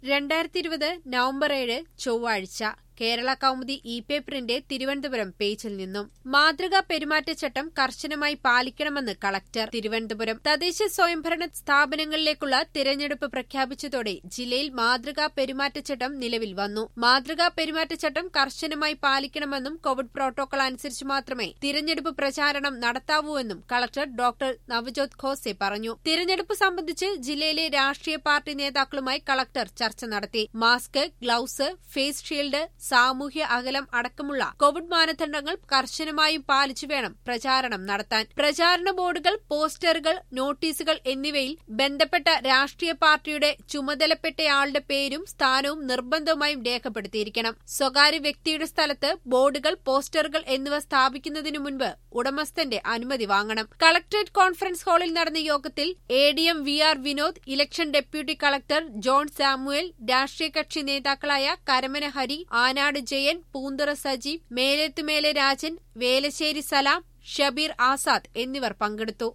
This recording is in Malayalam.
2020 നവംബർ 7 ചൊവ്വാഴ്ച കേരള കൗമുദി ഇ-പേപ്പറിന്റെ തിരുവനന്തപുരം പേജിൽ നിന്നും മാതൃകാ പെരുമാറ്റച്ചട്ടം കർശനമായി പാലിക്കണമെന്ന് കളക്ടർ തിരുവനന്തപുരം. തദ്ദേശ സ്വയംഭരണ സ്ഥാപനങ്ങളിലേക്കുള്ള തിരഞ്ഞെടുപ്പ് പ്രഖ്യാപിച്ചതോടെ ജില്ലയിൽ മാതൃകാ പെരുമാറ്റച്ചട്ടം നിലവിൽ വന്നു. മാതൃകാ പെരുമാറ്റച്ചട്ടം കർശനമായി പാലിക്കണമെന്നും കോവിഡ് പ്രോട്ടോകോൾ അനുസരിച്ച് മാത്രമേ തിരഞ്ഞെടുപ്പ് പ്രചാരണം നടത്താവൂവെന്നും കളക്ടർ ഡോക്ടർ നവജോത് ഖോസെ പറഞ്ഞു. തിരഞ്ഞെടുപ്പ് സംബന്ധിച്ച് ജില്ലയിലെ രാഷ്ട്രീയ പാർട്ടി നേതാക്കളുമായി കളക്ടർ ചർച്ച നടത്തി. മാസ്ക്, ഗ്ലൌസ്, ഫേസ് ഷീൽഡ്, സാമൂഹ്യ അകലം അടക്കമുള്ള കോവിഡ് മാനദണ്ഡങ്ങൾ കർശനമായും പാലിച്ചു വേണം പ്രചാരണം നടത്താൻ. പ്രചാരണ ബോർഡുകൾ, പോസ്റ്ററുകൾ, നോട്ടീസുകൾ എന്നിവയിൽ ബന്ധപ്പെട്ട രാഷ്ട്രീയ പാർട്ടിയുടെ ചുമതലപ്പെട്ടയാളുടെ പേരും സ്ഥാനവും നിർബന്ധമായും രേഖപ്പെടുത്തിയിരിക്കണം. സ്വകാര്യ വ്യക്തിയുടെ സ്ഥലത്ത് ബോർഡുകൾ, പോസ്റ്ററുകൾ എന്നിവ സ്ഥാപിക്കുന്നതിനു മുൻപ് ഉടമസ്ഥന്റെ അനുമതി വാങ്ങണം. കളക്ടറേറ്റ് കോൺഫറൻസ് ഹാളിൽ നടന്ന യോഗത്തിൽ ADM VR Vinod, election deputy collector John Samuel, രാഷ്ട്രീയ കക്ഷി നേതാക്കളായ കരമന ഹരി, ആനാട് ജയൻ, പൂന്തുറ സജീവ്, മേലേത്തുമേലെ രാജൻ, വേലശ്ശേരി സലാം, ഷബീർ ആസാദ് എന്നിവർ പങ്കെടുത്തു.